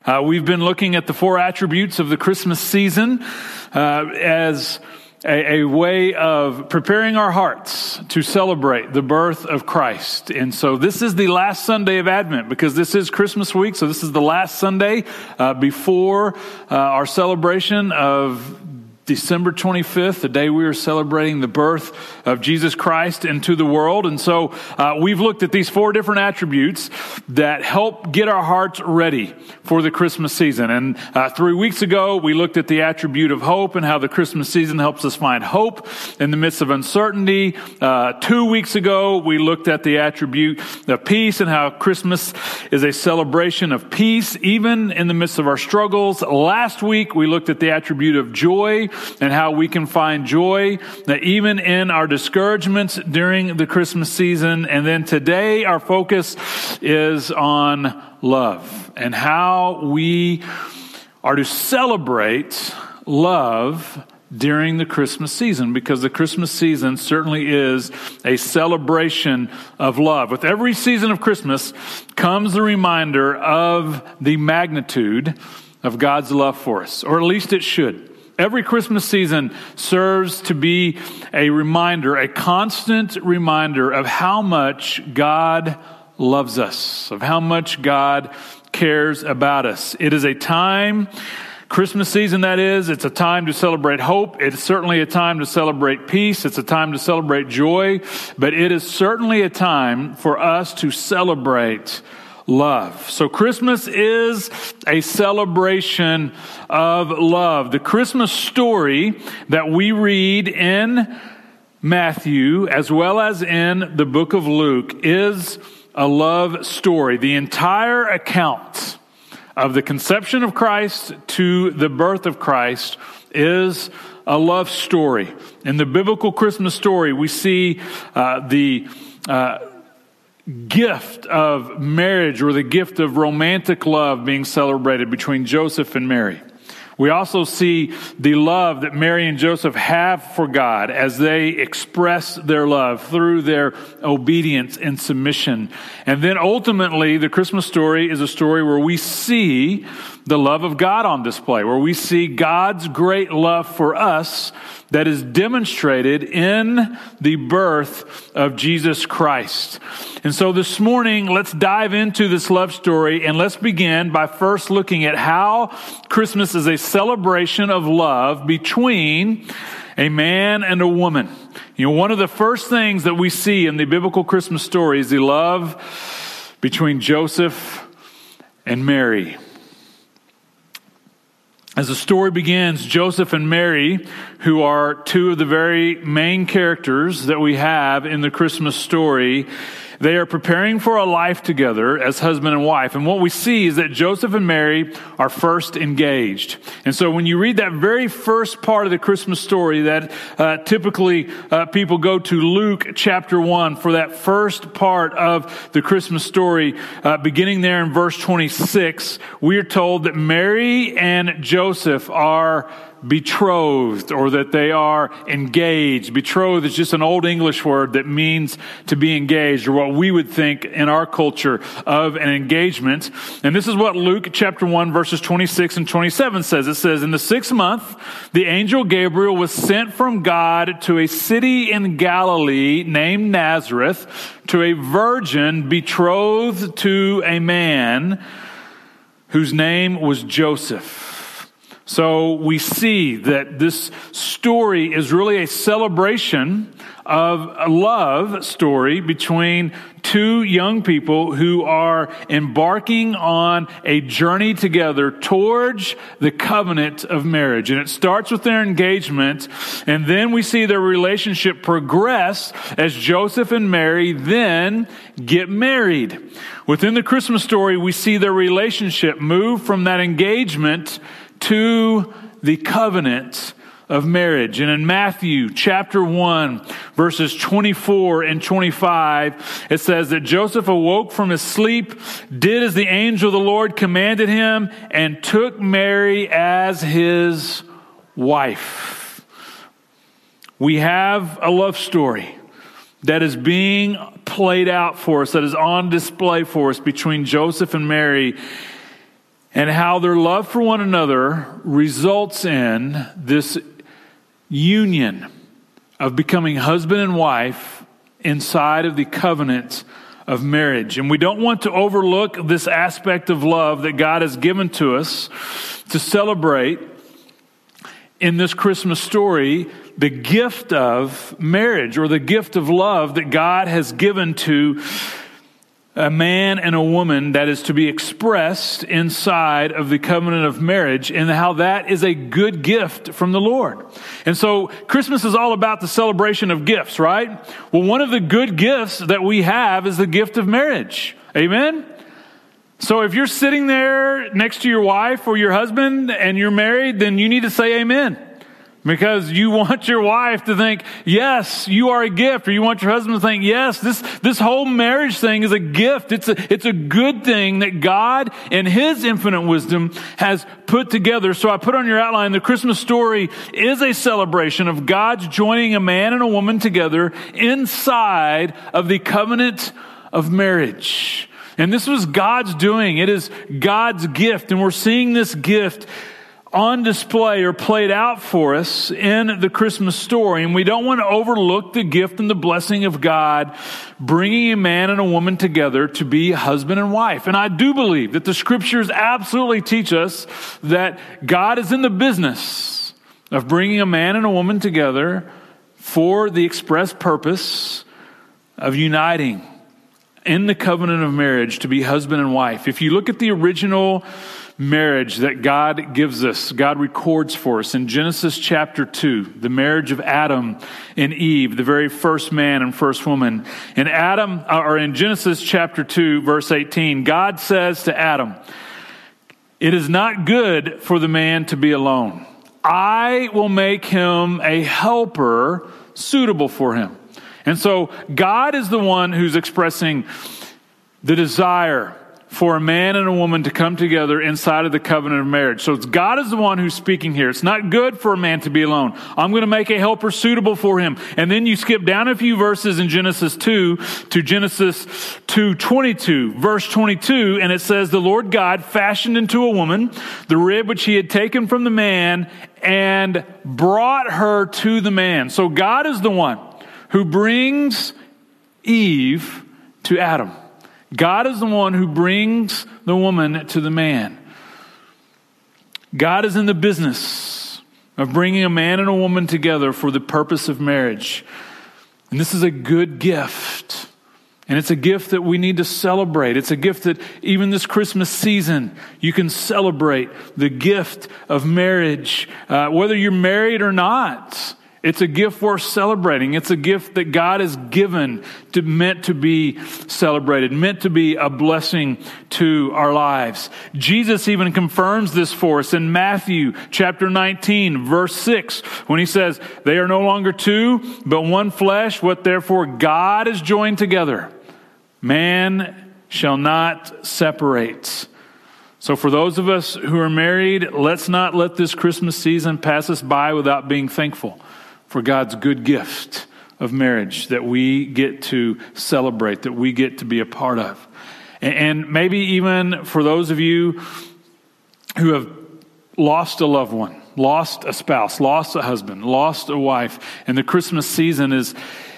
We've been looking at the four attributes of the Christmas season as a way of preparing our hearts to celebrate the birth of Christ. And so this is the last Sunday of Advent because this is Christmas week. So this is the last Sunday before our celebration of December 25th, the day we are celebrating the birth of Jesus Christ into the world. And so we've looked at these four different attributes that help get our hearts ready for the Christmas season. And 3 weeks ago, we looked at the attribute of hope and how the Christmas season helps us find hope in the midst of uncertainty. 2 weeks ago, we looked at the attribute of peace and how Christmas is a celebration of peace, even in the midst of our struggles. Last week, we looked at the attribute of joy and how we can find joy even in our discouragements during the Christmas season. And then today our focus is on love and how we are to celebrate love during the Christmas season, because the Christmas season certainly is a celebration of love. With every season of Christmas comes the reminder of the magnitude of God's love for us, or at least it should. Every Christmas season serves to be a reminder, a constant reminder of how much God loves us, of how much God cares about us. It is a time, Christmas season that is, it's a time to celebrate hope. It's certainly a time to celebrate peace. It's a time to celebrate joy. But it is certainly a time for us to celebrate love. So Christmas is a celebration of love. The Christmas story that we read in Matthew as well as in the book of Luke is a love story. The entire account of the conception of Christ to the birth of Christ is a love story. In the biblical Christmas story, we see the gift of marriage, or the gift of romantic love, being celebrated between Joseph and Mary. We also see the love that Mary and Joseph have for God as they express their love through their obedience and submission. And then ultimately, the Christmas story is a story where we see the love of God on display, where we see God's great love for us that is demonstrated in the birth of Jesus Christ. And so this morning, let's dive into this love story, and let's begin by first looking at how Christmas is a celebration of love between a man and a woman. You know, one of the first things that we see in the biblical Christmas story is the love between Joseph and Mary. As the story begins, Joseph and Mary, who are two of the very main characters that we have in the Christmas story, they are preparing for a life together as husband and wife. And what we see is that Joseph and Mary are first engaged. And so when you read that very first part of the Christmas story, that typically people go to Luke chapter 1 for that first part of the Christmas story, beginning there in verse 26, we are told that Mary and Joseph are betrothed, or that they are engaged. Betrothed is just an old English word that means to be engaged, or what we would think in our culture of an engagement. And this is what Luke chapter 1 verses 26 and 27 says. It says, "In the 6th month, the angel Gabriel was sent from God to a city in Galilee named Nazareth, to a virgin betrothed to a man whose name was Joseph." So we see that this story is really a celebration of a love story between two young people who are embarking on a journey together towards the covenant of marriage. And it starts with their engagement, and then we see their relationship progress as Joseph and Mary then get married. Within the Christmas story, we see their relationship move from that engagement to the covenant of marriage. And in Matthew chapter 1, verses 24 and 25, it says that Joseph awoke from his sleep, did as the angel of the Lord commanded him, and took Mary as his wife. We have a love story that is being played out for us, that is on display for us between Joseph and Mary. and how their love for one another results in this union of becoming husband and wife inside of the covenant of marriage. And we don't want to overlook this aspect of love that God has given to us to celebrate in this Christmas story, the gift of marriage, or the gift of love that God has given to a man and a woman that is to be expressed inside of the covenant of marriage, and how that is a good gift from the Lord. And so Christmas is all about the celebration of gifts, right? Well, one of the good gifts that we have is the gift of marriage. Amen? So if you're sitting there next to your wife or your husband and you're married, then you need to say amen. Because you want your wife to think, yes, you are a gift. Or you want your husband to think, yes, this whole marriage thing is a gift. It's a good thing that God in His infinite wisdom has put together. So I put on your outline, the Christmas story is a celebration of God's joining a man and a woman together inside of the covenant of marriage. And this was God's doing. It is God's gift. And we're seeing this gift on display or played out for us in the Christmas story. And we don't want to overlook the gift and the blessing of God bringing a man and a woman together to be husband and wife. And I do believe that the scriptures absolutely teach us that God is in the business of bringing a man and a woman together for the express purpose of uniting in the covenant of marriage to be husband and wife. If you look at the original marriage that God gives us, God records for us in Genesis chapter 2, the marriage of Adam and Eve, the very first man and first woman. In Genesis chapter 2, verse 18, God says to Adam, "It is not good for the man to be alone. I will make him a helper suitable for him." And so God is the one who's expressing the desire for a man and a woman to come together inside of the covenant of marriage. So God is the one who's speaking here. It's not good for a man to be alone. I'm going to make a helper suitable for him. And then you skip down a few verses in Genesis 2 to Genesis 2:22, verse 22, and it says, "The Lord God fashioned into a woman the rib which He had taken from the man and brought her to the man." So God is the one who brings Eve to Adam. God is the one who brings the woman to the man. God is in the business of bringing a man and a woman together for the purpose of marriage. And this is a good gift. And it's a gift that we need to celebrate. It's a gift that even this Christmas season, you can celebrate the gift of marriage, whether you're married or not. It's a gift worth celebrating. It's a gift that God has given, meant to be celebrated, meant to be a blessing to our lives. Jesus even confirms this for us in Matthew chapter 19, verse 6, when He says, "They are no longer two, but one flesh. What therefore God has joined together, man shall not separate." So for those of us who are married, let's not let this Christmas season pass us by without being thankful for God's good gift of marriage that we get to celebrate, that we get to be a part of. And maybe even for those of you who have lost a loved one, lost a spouse, lost a husband, lost a wife, and the Christmas season is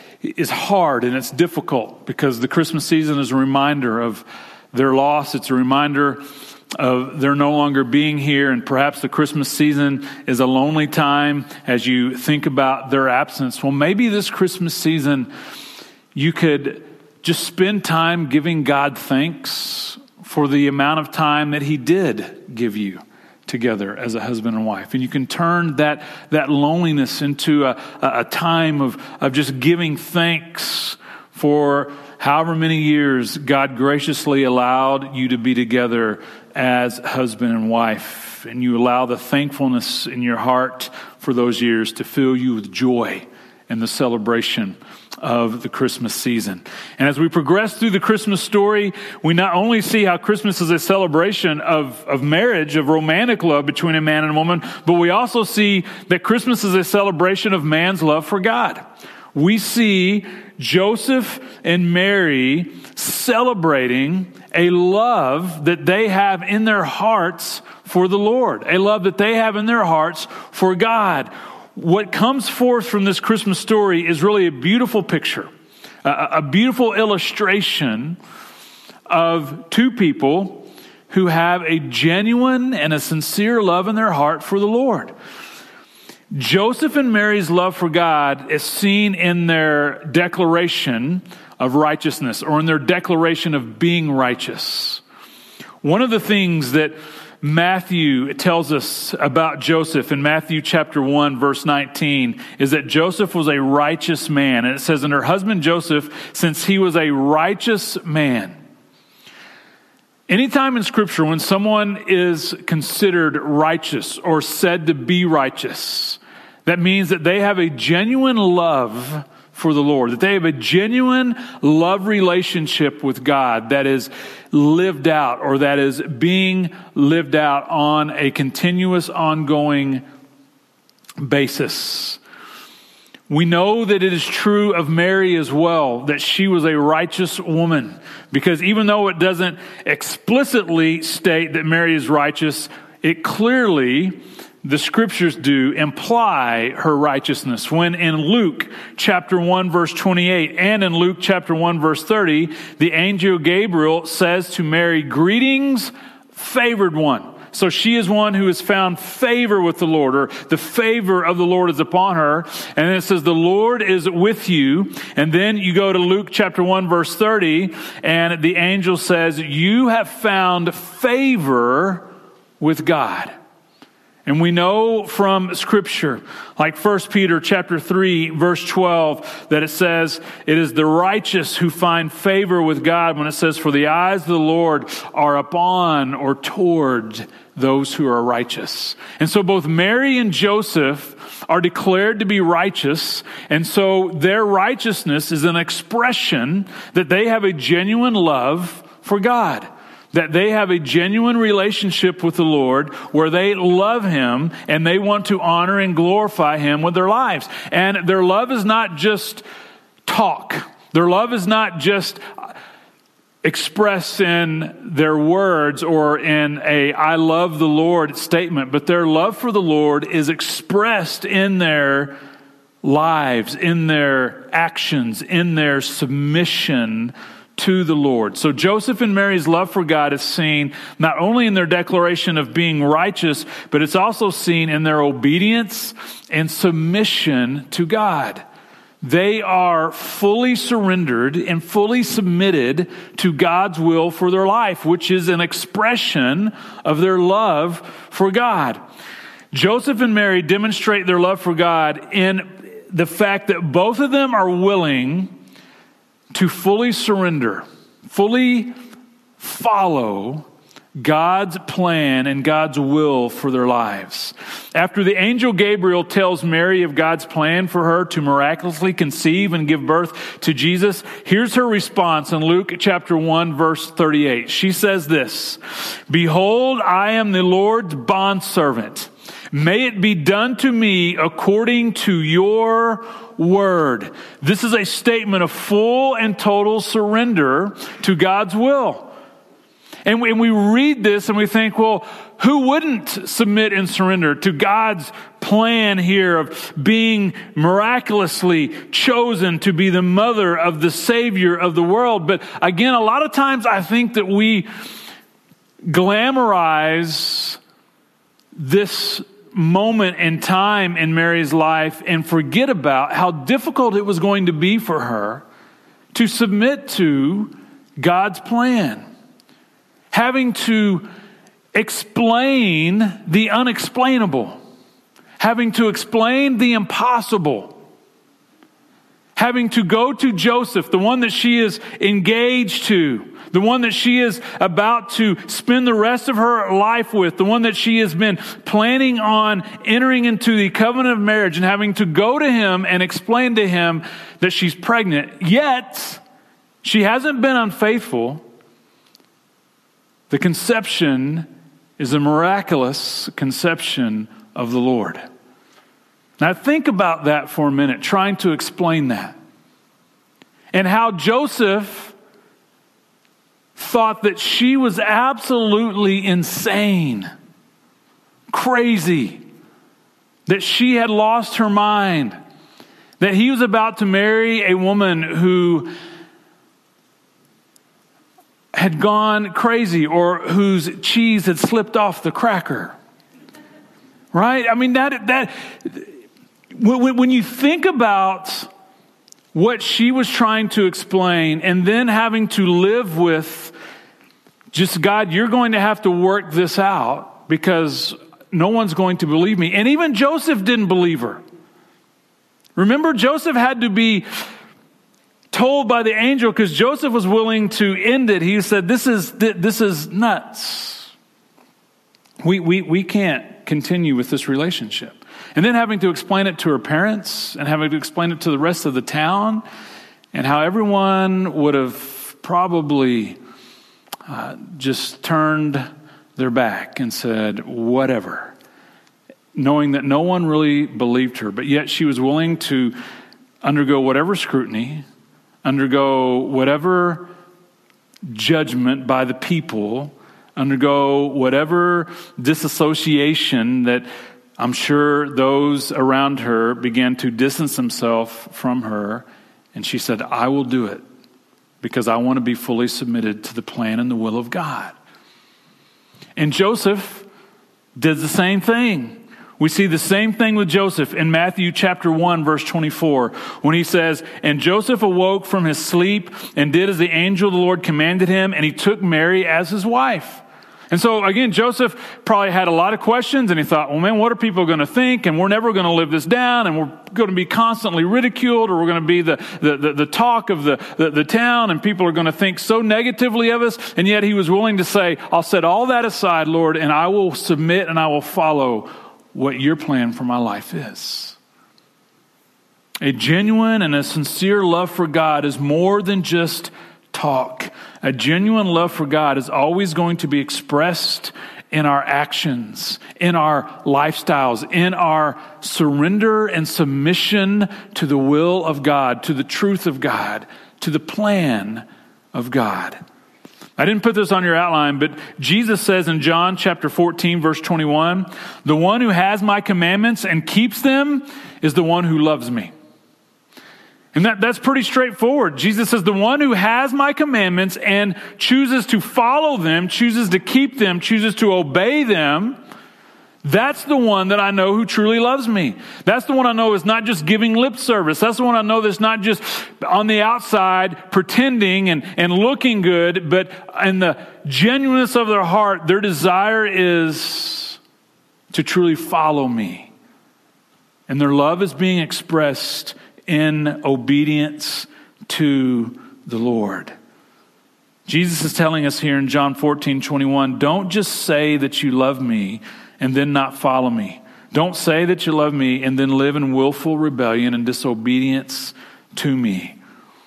hard and it's difficult because the Christmas season is a reminder of their loss. It's a reminder of their no longer being here, and perhaps the Christmas season is a lonely time as you think about their absence. Well, maybe this Christmas season you could just spend time giving God thanks for the amount of time that He did give you together as a husband and wife. And you can turn that loneliness into a time of just giving thanks for however many years God graciously allowed you to be together as husband and wife. And you allow the thankfulness in your heart for those years to fill you with joy in the celebration of the Christmas season. And as we progress through the Christmas story, we not only see how Christmas is a celebration of marriage, of romantic love between a man and a woman, but we also see that Christmas is a celebration of man's love for God. We see Joseph and Mary celebrating a love that they have in their hearts for the Lord, a love that they have in their hearts for God. What comes forth from this Christmas story is really a beautiful picture, a beautiful illustration of two people who have a genuine and a sincere love in their heart for the Lord. Joseph and Mary's love for God is seen in their declaration of righteousness, or in their declaration of being righteous. One of the things that Matthew tells us about Joseph in Matthew chapter 1, verse 19, is that Joseph was a righteous man. And it says, and her husband Joseph, since he was a righteous man. Anytime in Scripture when someone is considered righteous or said to be righteous, that means that they have a genuine love for the Lord, that they have a genuine love relationship with God that is lived out, or that is being lived out on a continuous, ongoing basis. We know that it is true of Mary as well, that she was a righteous woman, because even though it doesn't explicitly state that Mary is righteous, it clearly, the Scriptures do imply her righteousness. When in Luke chapter 1 verse 28 and in Luke chapter 1 verse 30, the angel Gabriel says to Mary, "Greetings, favored one." So she is one who has found favor with the Lord, or the favor of the Lord is upon her. And then it says, "The Lord is with you." And then you go to Luke chapter 1 verse 30, and the angel says, "You have found favor with God." And we know from Scripture, like 1 Peter chapter 3, verse 12, that it says, it is the righteous who find favor with God, when it says, "For the eyes of the Lord are upon," or toward, "those who are righteous." And so both Mary and Joseph are declared to be righteous, and so their righteousness is an expression that they have a genuine love for God, that they have a genuine relationship with the Lord where they love Him and they want to honor and glorify Him with their lives. And their love is not just talk. Their love is not just expressed in their words or in a "I love the Lord" statement, but their love for the Lord is expressed in their lives, in their actions, in their submission to the Lord. So Joseph and Mary's love for God is seen not only in their declaration of being righteous, but it's also seen in their obedience and submission to God. They are fully surrendered and fully submitted to God's will for their life, which is an expression of their love for God. Joseph and Mary demonstrate their love for God in the fact that both of them are willing to fully surrender, fully follow God's plan and God's will for their lives. After the angel Gabriel tells Mary of God's plan for her to miraculously conceive and give birth to Jesus, here's her response in Luke chapter 1 verse 38. She says this, "Behold, I am the Lord's bondservant. May it be done to me according to your word." This is a statement of full and total surrender to God's will. And we read this and we think, well, who wouldn't submit and surrender to God's plan here of being miraculously chosen to be the mother of the Savior of the world? But again, a lot of times I think that we glamorize this moment in time in Mary's life and forget about how difficult it was going to be for her to submit to God's plan. Having to explain the unexplainable. Having to explain the impossible. Having to go to Joseph, the one that she is engaged to, the one that she is about to spend the rest of her life with, the one that she has been planning on entering into the covenant of marriage, and having to go to him and explain to him that she's pregnant. Yet, she hasn't been unfaithful. The conception is a miraculous conception of the Lord. Now think about that for a minute, trying to explain that. And how Joseph thought that she was absolutely insane, crazy, that she had lost her mind, that he was about to marry a woman who had gone crazy or whose cheese had slipped off the cracker. Right? I mean, when you think about what she was trying to explain and then having to live with just, God, you're going to have to work this out because no one's going to believe me. And even Joseph didn't believe her. Remember, Joseph had to be told by the angel because Joseph was willing to end it. He said, this is nuts. We can't continue with this relationship. And then having to explain it to her parents and having to explain it to the rest of the town and how everyone would have probably just turned their back and said, whatever, knowing that no one really believed her, but yet she was willing to undergo whatever scrutiny, undergo whatever judgment by the people, undergo whatever disassociation that I'm sure those around her began to distance themselves from her. And she said, I will do it because I want to be fully submitted to the plan and the will of God. And Joseph did the same thing. We see the same thing with Joseph in Matthew chapter 1, verse 24, when he says, and Joseph awoke from his sleep and did as the angel of the Lord commanded him, and he took Mary as his wife. And so again, Joseph probably had a lot of questions, and he thought, well, man, what are people going to think? And we're never going to live this down, and we're going to be constantly ridiculed, or we're going to be the talk of the town, and people are going to think so negatively of us. And yet he was willing to say, I'll set all that aside, Lord, and I will submit and I will follow what your plan for my life is. A genuine and a sincere love for God is more than just talk. A genuine love for God is always going to be expressed in our actions, in our lifestyles, in our surrender and submission to the will of God, to the truth of God, to the plan of God. I didn't put this on your outline, but Jesus says in John chapter 14, verse 21, the one who has my commandments and keeps them is the one who loves me. And that's pretty straightforward. Jesus says the one who has my commandments and chooses to follow them, chooses to keep them, chooses to obey them, that's the one that I know who truly loves me. That's the one I know is not just giving lip service. That's the one I know that's not just on the outside pretending and looking good, but in the genuineness of their heart, their desire is to truly follow me. And their love is being expressed in obedience to the Lord. Jesus is telling us here in John 14:21, don't just say that you love me and then not follow me. Don't say that you love me and then live in willful rebellion and disobedience to me.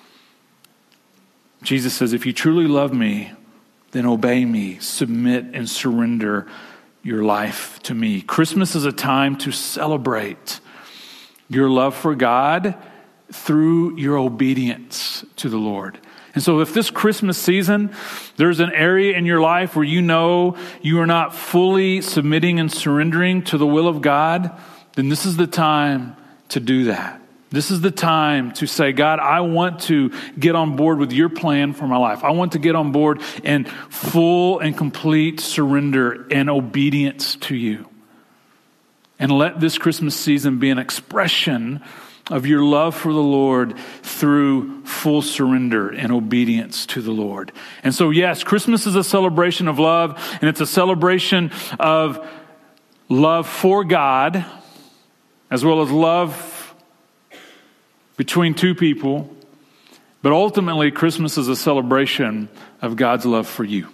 Jesus says, if you truly love me, then obey me, submit and surrender your life to me. Christmas is a time to celebrate your love for God through your obedience to the Lord. And so if this Christmas season, there's an area in your life where you know you are not fully submitting and surrendering to the will of God, then this is the time to do that. This is the time to say, God, I want to get on board with your plan for my life. I want to get on board in full and complete surrender and obedience to you. And let this Christmas season be an expression of your love for the Lord through full surrender and obedience to the Lord. And so, yes, Christmas is a celebration of love, and it's a celebration of love for God, as well as love between two people. But ultimately, Christmas is a celebration of God's love for you.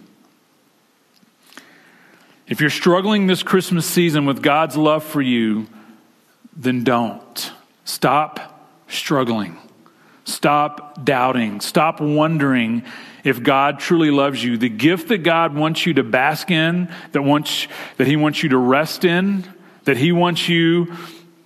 If you're struggling this Christmas season with God's love for you, then don't. Stop struggling. Stop doubting. Stop wondering if God truly loves you. The gift that God wants you to bask in, that He wants you to rest in, that He wants you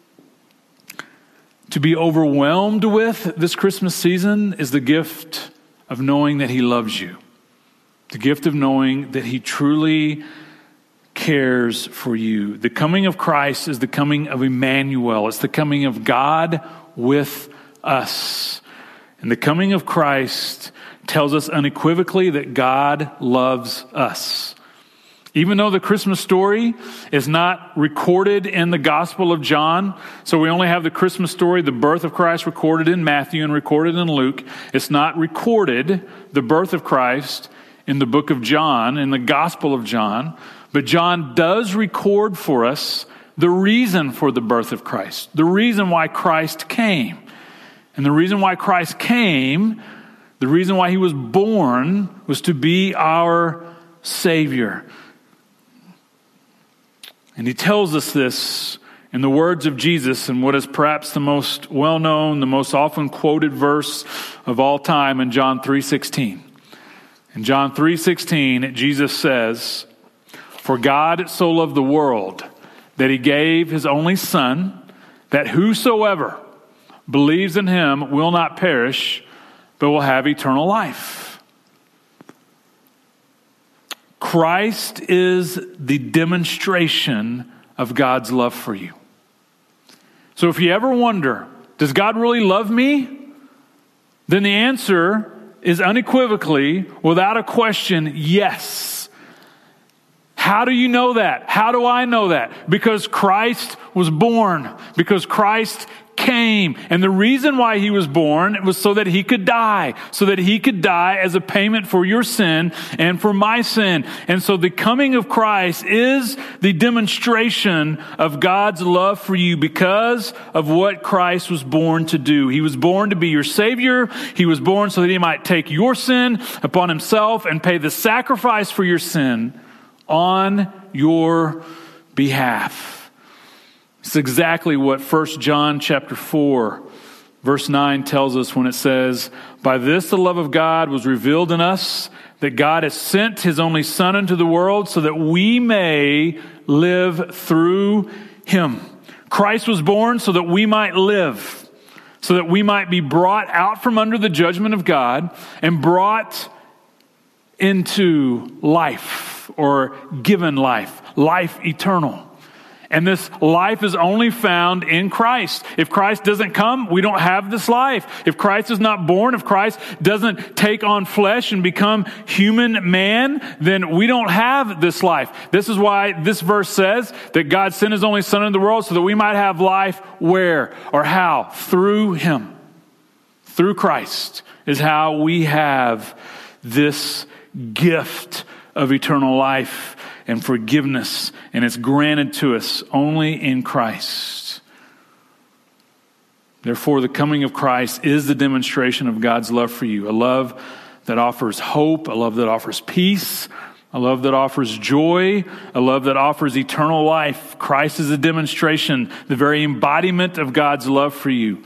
to be overwhelmed with this Christmas season is the gift of knowing that He loves you. The gift of knowing that he truly cares for you. The coming of Christ is the coming of Emmanuel. It's the coming of God with us. And the coming of Christ tells us unequivocally that God loves us. Even though the Christmas story is not recorded in the Gospel of John, so we only have the Christmas story, the birth of Christ, recorded in Matthew and recorded in Luke. It's not recorded, the birth of Christ, in the book of John, in the Gospel of John. But John does record for us the reason for the birth of Christ, the reason why Christ came. And the reason why Christ came, the reason why he was born, was to be our Savior. And he tells us this in the words of Jesus in what is perhaps the most well-known, the most often quoted verse of all time in John 3:16. In John 3:16, Jesus says, "For God so loved the world that he gave his only Son, that whosoever believes in him will not perish, but will have eternal life." Christ is the demonstration of God's love for you. So if you ever wonder, does God really love me? Then the answer is unequivocally, without a question, yes. How do you know that? How do I know that? Because Christ was born. Because Christ came. And the reason why he was born was so that he could die. So that he could die as a payment for your sin and for my sin. And so the coming of Christ is the demonstration of God's love for you because of what Christ was born to do. He was born to be your Savior. He was born so that he might take your sin upon himself and pay the sacrifice for your sin on your behalf. It's exactly what 1 John chapter 4, verse 9 tells us when it says, "By this the love of God was revealed in us, that God has sent his only Son into the world so that we may live through him." Christ was born so that we might live, so that we might be brought out from under the judgment of God and brought into life, or given life, life eternal. And this life is only found in Christ. If Christ doesn't come, we don't have this life. If Christ is not born, if Christ doesn't take on flesh and become human man, then we don't have this life. This is why this verse says that God sent his only Son into the world so that we might have life where or how? Through him. Through Christ is how we have this gift of eternal life and forgiveness, and it's granted to us only in Christ. Therefore, the coming of Christ is the demonstration of God's love for you, a love that offers hope, a love that offers peace, a love that offers joy, a love that offers eternal life. Christ is a demonstration, the very embodiment of God's love for you.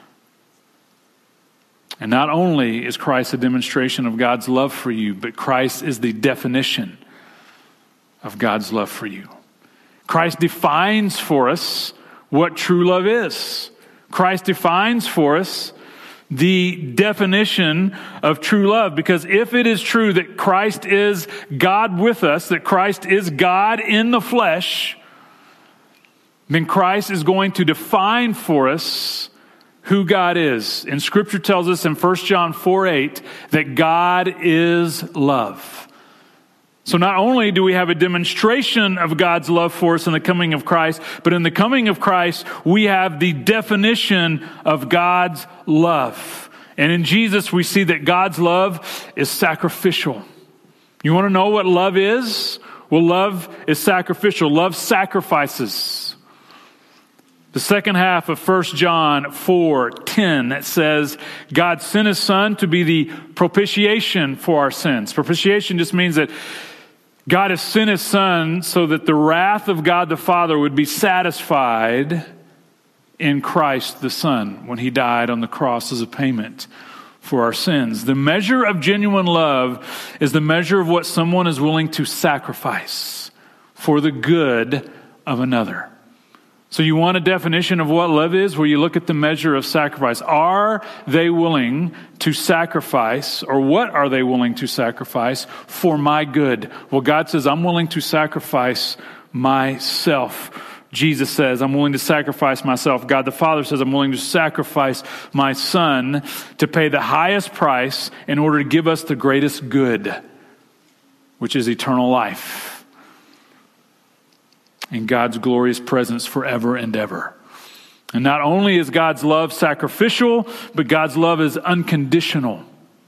And not only is Christ a demonstration of God's love for you, but Christ is the definition of God's love for you. Christ defines for us what true love is. Christ defines for us the definition of true love, because if it is true that Christ is God with us, that Christ is God in the flesh, then Christ is going to define for us who God is. And Scripture tells us in 1 John 4:8 that God is love. So not only do we have a demonstration of God's love for us in the coming of Christ, but in the coming of Christ, we have the definition of God's love. And in Jesus, we see that God's love is sacrificial. You want to know what love is? Well, love is sacrificial. Love sacrifices. The second half of 1 John 4:10, that says, God sent his Son to be the propitiation for our sins. Propitiation just means that God has sent his Son so that the wrath of God the Father would be satisfied in Christ the Son when he died on the cross as a payment for our sins. The measure of genuine love is the measure of what someone is willing to sacrifice for the good of another. So you want a definition of what love is, where you look at the measure of sacrifice. Are they willing to sacrifice, or what are they willing to sacrifice for my good? Well, God says, I'm willing to sacrifice myself. Jesus says, I'm willing to sacrifice myself. God the Father says, I'm willing to sacrifice my Son to pay the highest price in order to give us the greatest good, which is eternal life in God's glorious presence forever and ever. And not only is God's love sacrificial, but God's love is unconditional.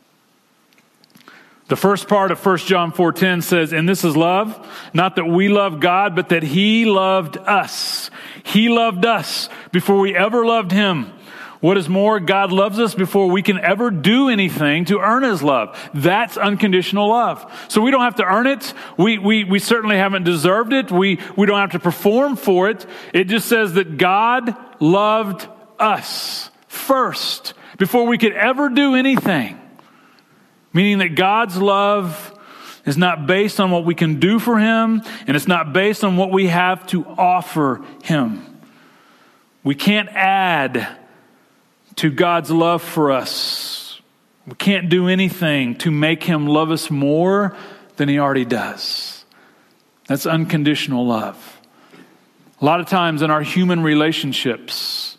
The first part of 1 John 4:10 says, and this is love, not that we love God, but that He loved us. He loved us before we ever loved Him. What is more, God loves us before we can ever do anything to earn His love. That's unconditional love. So we don't have to earn it. We certainly haven't deserved it. We don't have to perform for it. It just says that God loved us first before we could ever do anything. Meaning that God's love is not based on what we can do for Him, and it's not based on what we have to offer Him. We can't add to God's love for us. We can't do anything to make Him love us more than He already does. That's unconditional love. A lot of times in our human relationships,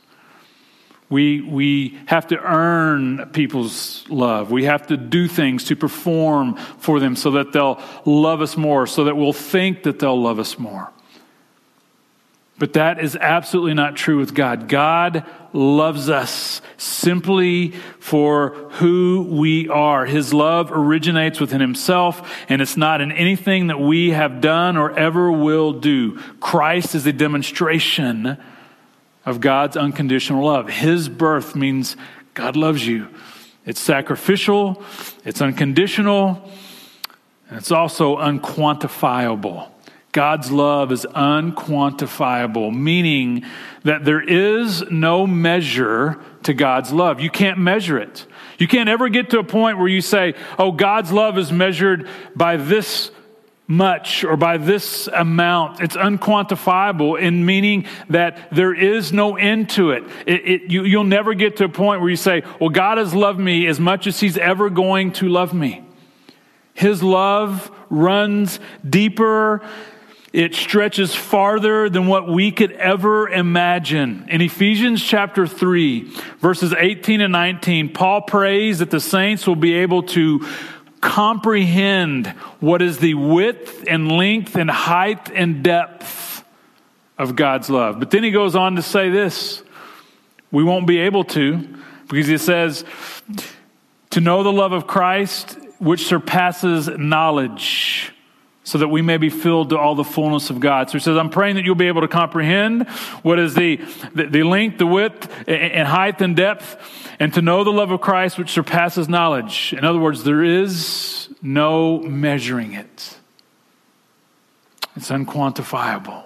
we have to earn people's love. We have to do things to perform for them so that they'll love us more, so that we'll think that they'll love us more. But that is absolutely not true with God. God loves us simply for who we are. His love originates within Himself, and it's not in anything that we have done or ever will do. Christ is a demonstration of God's unconditional love. His birth means God loves you. It's sacrificial, it's unconditional, and it's also unquantifiable. God's love is unquantifiable, meaning that there is no measure to God's love. You can't measure it. You can't ever get to a point where you say, oh, God's love is measured by this much or by this amount. It's unquantifiable in meaning that there is no end to it. You'll never get to a point where you say, well, God has loved me as much as He's ever going to love me. His love runs deeper. It stretches farther than what we could ever imagine. In Ephesians chapter 3, verses 18 and 19, Paul prays that the saints will be able to comprehend what is the width and length and height and depth of God's love. But then he goes on to say this: we won't be able to, because he says, to know the love of Christ, which surpasses knowledge, so that we may be filled to all the fullness of God. So he says, I'm praying that you'll be able to comprehend what is the length, the width, and height and depth, and to know the love of Christ, which surpasses knowledge. In other words, there is no measuring it. It's unquantifiable.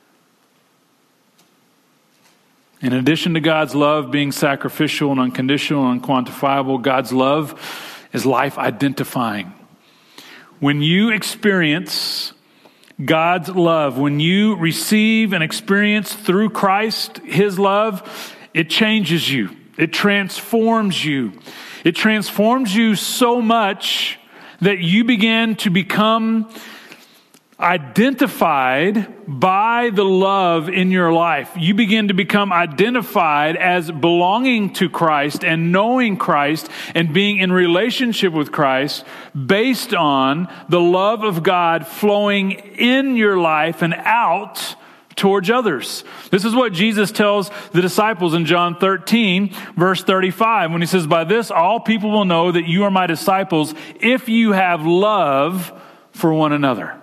In addition to God's love being sacrificial and unconditional and unquantifiable, God's love is life identifying. When you experience God's love, when you receive and experience through Christ His love, it changes you. It transforms you. It transforms you so much that you begin to become identified by the love in your life. You begin to become identified as belonging to Christ and knowing Christ and being in relationship with Christ based on the love of God flowing in your life and out towards others. This is what Jesus tells the disciples in John 13, verse 35, when He says, by this all people will know that you are my disciples if you have love for one another.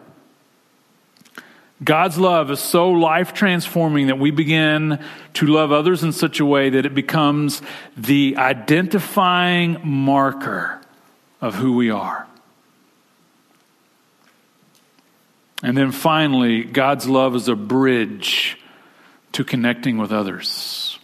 God's love is so life-transforming that we begin to love others in such a way that it becomes the identifying marker of who we are. And then finally, God's love is a bridge to connecting with others.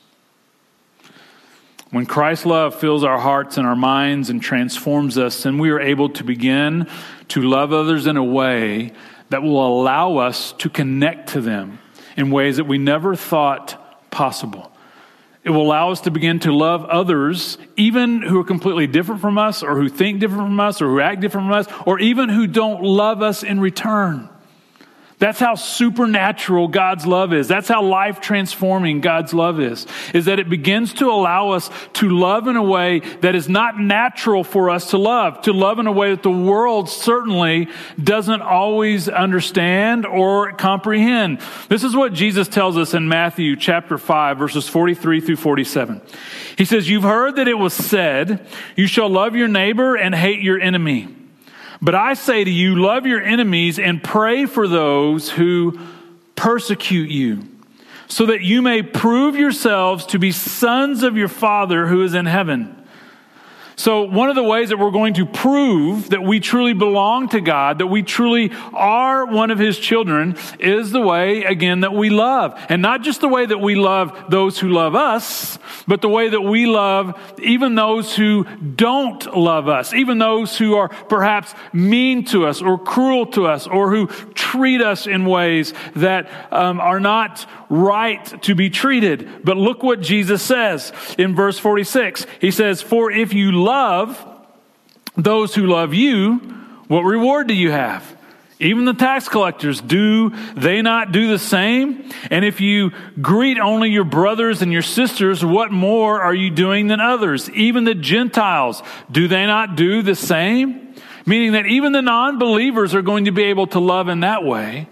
When Christ's love fills our hearts and our minds and transforms us, then we are able to begin to love others in a way that will allow us to connect to them in ways that we never thought possible. It will allow us to begin to love others, even who are completely different from us, or who think different from us, or who act different from us, or even who don't love us in return. That's how supernatural God's love is. That's how life-transforming God's love is that it begins to allow us to love in a way that is not natural for us to love in a way that the world certainly doesn't always understand or comprehend. This is what Jesus tells us in Matthew chapter 5, verses 43 through 47. He says, "You've heard that it was said, 'You shall love your neighbor and hate your enemy.' But I say to you, love your enemies and pray for those who persecute you, so that you may prove yourselves to be sons of your Father who is in heaven." So one of the ways that we're going to prove that we truly belong to God, that we truly are one of His children, is the way, again, that we love. And not just the way that we love those who love us, but the way that we love even those who don't love us, even those who are perhaps mean to us or cruel to us or who treat us in ways that are not right to be treated. But look what Jesus says in verse 46. He says, "For if you love those who love you, what reward do you have? Even the tax collectors, do they not do the same? And if you greet only your brothers and your sisters, what more are you doing than others? Even the Gentiles, do they not do the same?" Meaning that even the non-believers are going to be able to love in that way.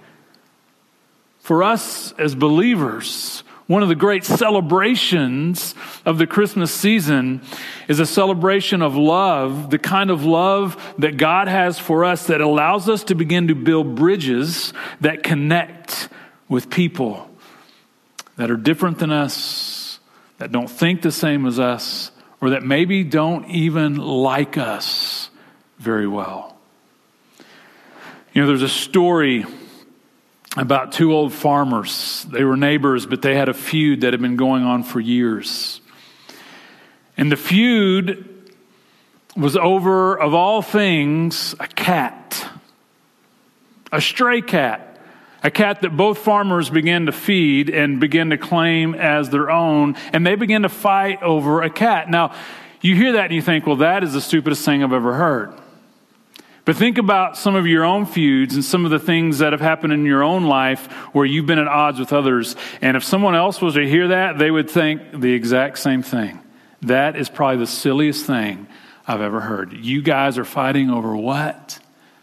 For us as believers, one of the great celebrations of the Christmas season is a celebration of love, the kind of love that God has for us that allows us to begin to build bridges that connect with people that are different than us, that don't think the same as us, or that maybe don't even like us very well. You know, there's a story about two old farmers. They were neighbors, but they had a feud that had been going on for years. And the feud was over, of all things, a cat. A stray cat. A cat that both farmers began to feed and began to claim as their own. And they began to fight over a cat. Now, you hear that and you think, well, that is the stupidest thing I've ever heard. But think about some of your own feuds and some of the things that have happened in your own life where you've been at odds with others. And if someone else was to hear that, they would think the exact same thing. That is probably the silliest thing I've ever heard. You guys are fighting over what?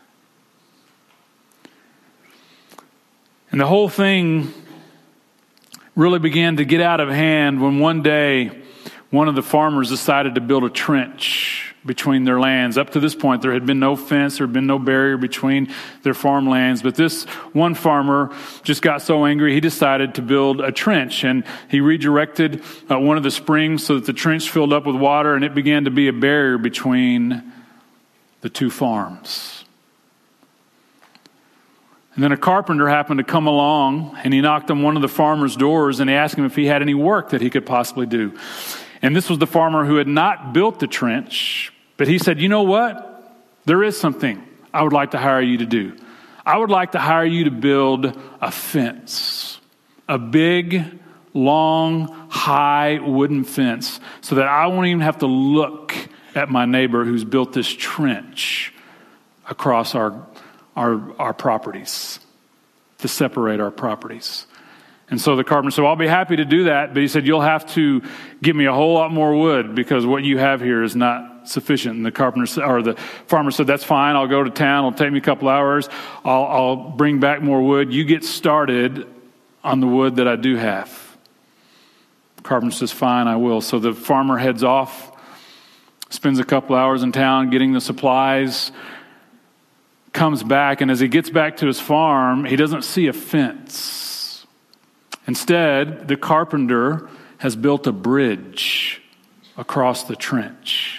And the whole thing really began to get out of hand when one day one of the farmers decided to build a trench between their lands. Up to this point, there had been no fence, there had been no barrier between their farmlands. But this one farmer just got so angry, he decided to build a trench. And he redirected one of the springs so that the trench filled up with water, and it began to be a barrier between the two farms. And then a carpenter happened to come along, and he knocked on one of the farmer's doors, and he asked him if he had any work that he could possibly do. And this was the farmer who had not built the trench, but he said, "You know what? There is something I would like to hire you to do. I would like to hire you to build a fence, a big, long, high wooden fence, so that I won't even have to look at my neighbor who's built this trench across our properties, to separate our properties." And so the carpenter said, "Well, I'll be happy to do that." But he said, "You'll have to give me a whole lot more wood because what you have here is not sufficient." And the the farmer said, "That's fine. I'll go to town. It'll take me a couple hours. I'll bring back more wood. You get started on the wood that I do have." The carpenter says, "Fine, I will." So the farmer heads off, spends a couple hours in town getting the supplies, comes back, and as he gets back to his farm, he doesn't see a fence. Instead, the carpenter has built a bridge across the trench.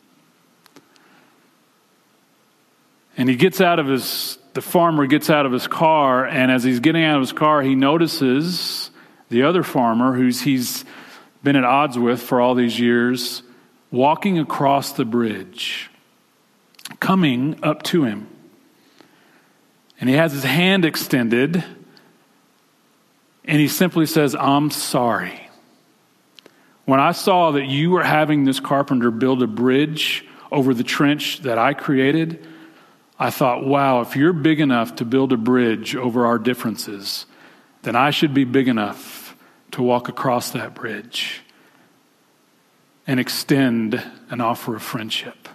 And the farmer gets out of his car, and as he's getting out of his car, he notices the other farmer he's been at odds with for all these years, walking across the bridge, coming up to him. And he has his hand extended, And he simply says, I'm sorry. When I saw that you were having this carpenter build a bridge over the trench that I created, I thought, wow, if you're big enough to build a bridge over our differences, then I should be big enough to walk across that bridge and extend an offer of friendship.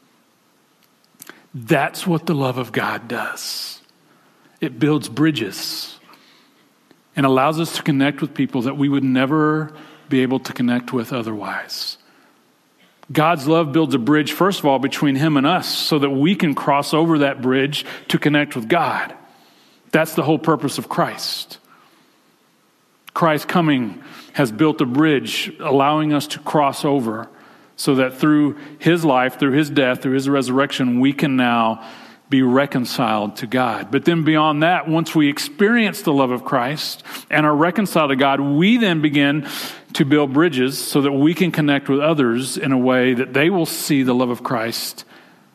That's what the love of God does. It builds bridges and allows us to connect with people that we would never be able to connect with otherwise. God's love builds a bridge, first of all, between him and us so that we can cross over that bridge to connect with God. That's the whole purpose of Christ. Christ's coming has built a bridge allowing us to cross over so that through his life, through his death, through his resurrection, we can now be reconciled to God. But then beyond that, once we experience the love of Christ and are reconciled to God, we then begin to build bridges so that we can connect with others in a way that they will see the love of Christ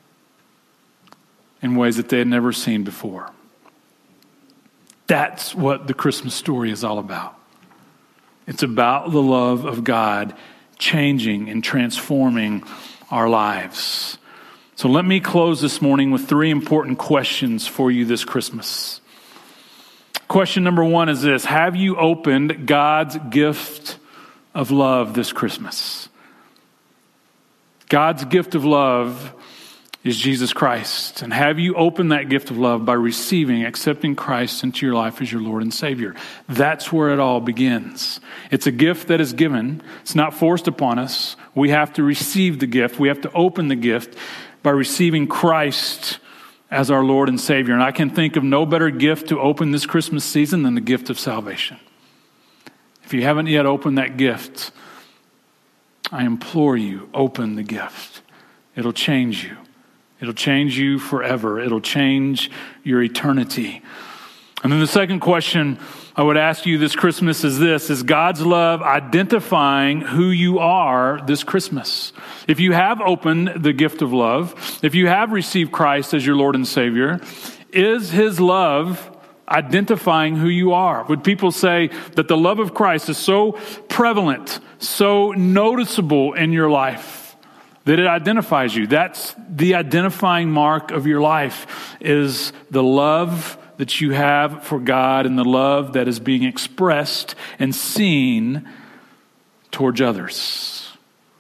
in ways that they had never seen before. That's what the Christmas story is all about. It's about the love of God changing and transforming our lives. So let me close this morning with 3 important questions for you this Christmas. Question number 1 is this: have you opened God's gift of love this Christmas? God's gift of love is Jesus Christ. And have you opened that gift of love by accepting Christ into your life as your Lord and Savior? That's where it all begins. It's a gift that is given. It's not forced upon us. We have to receive the gift. We have to open the gift by receiving Christ as our Lord and Savior. And I can think of no better gift to open this Christmas season than the gift of salvation. If you haven't yet opened that gift, I implore you, open the gift. It'll change you. It'll change you forever. It'll change your eternity. And then the second question I would ask you this Christmas is this: is God's love identifying who you are this Christmas? If you have opened the gift of love, if you have received Christ as your Lord and Savior, is his love identifying who you are? Would people say that the love of Christ is so prevalent, so noticeable in your life that it identifies you? That's the identifying mark of your life, is the love that you have for God and the love that is being expressed and seen towards others.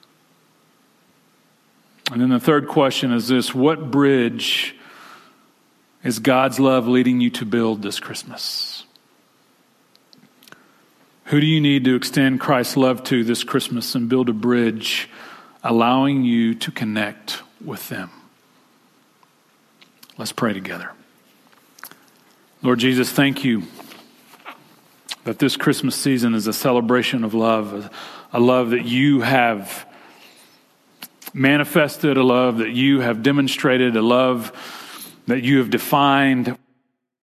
And then the third question is this: what bridge is God's love leading you to build this Christmas? Who do you need to extend Christ's love to this Christmas and build a bridge allowing you to connect with them? Let's pray together. Lord Jesus, thank you that this Christmas season is a celebration of love, a love that you have manifested, a love that you have demonstrated, a love that you have defined.